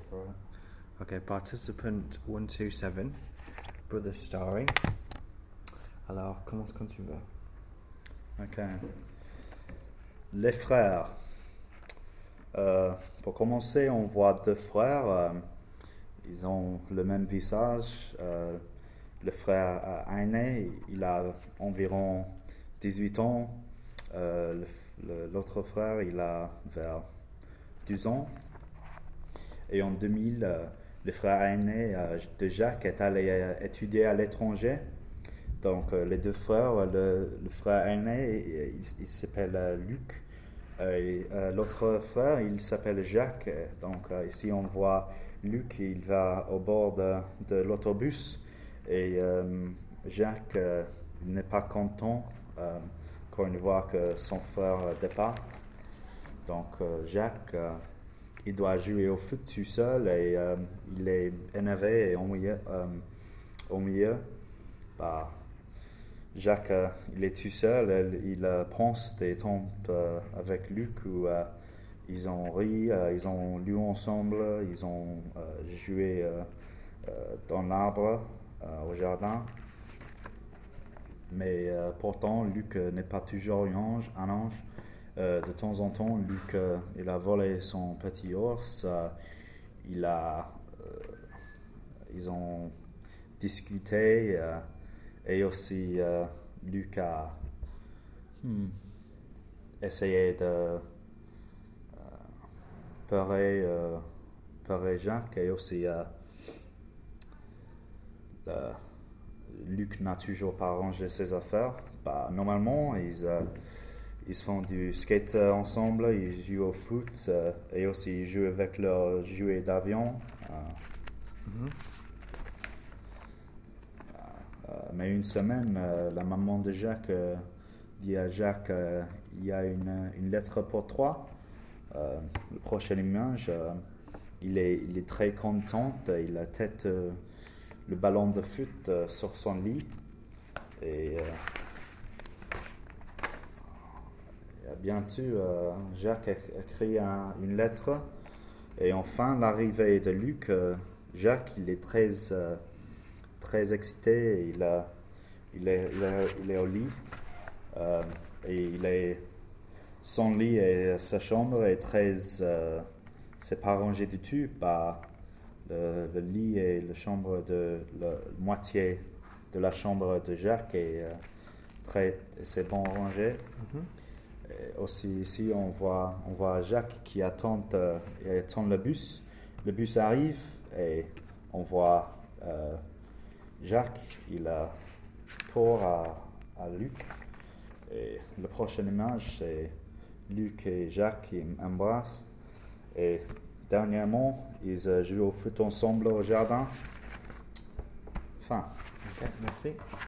for it. Okay, participant 127, Brother Starry. Alors, commence quand tu veux. Ok. Les frères. Pour commencer, on voit deux frères. Ils ont le même visage. Le frère aîné, il a environ 18 ans. L'autre frère, il a vers 12 ans. Et en 2000, le frère aîné de Jacques est allé étudier à l'étranger. Donc, les deux frères, le frère aîné, il s'appelle Luc. Et l'autre frère, il s'appelle Jacques. Donc, ici, on voit Luc, il va au bord de l'autobus. Et Jacques n'est pas content quand il voit que son frère départ. Donc, Jacques, il doit jouer au foot tout seul et il est énervé et au milieu. Bah, Jacques, il est tout seul, il pense des temps avec Luc où ils ont ri, ils ont lu ensemble, ils ont joué dans l'arbre au jardin. Mais pourtant, Luc n'est pas toujours un ange. De temps en temps, Luc, il a volé son petit ours. Ils ont discuté. Et aussi, Luc a essayé de peurer Jacques. Et aussi, Luc n'a toujours pas arrangé ses affaires. Bah, normalement, ils font du skate ensemble, ils jouent au foot et aussi ils jouent avec leurs jouets d'avion. Mais une semaine, la maman de Jacques dit à Jacques il y a une lettre pour toi. Le prochain image, il est très content, il a tête le ballon de foot sur son lit et bientôt Jacques écrit une lettre et enfin l'arrivée de Luc. Jacques, il est très excité, il est au lit et son lit et sa chambre est c'est pas rangé du tout. Bah, le lit et la chambre la moitié de la chambre de Jacques est c'est bon rangé. Et aussi ici on voit Jacques qui attend le bus. Le bus arrive et on voit Jacques, il court à Luc. Et la prochaine image, c'est Luc et Jacques qui embrassent. Et dernièrement, ils jouent au foot ensemble au jardin. Fin. Ok, merci.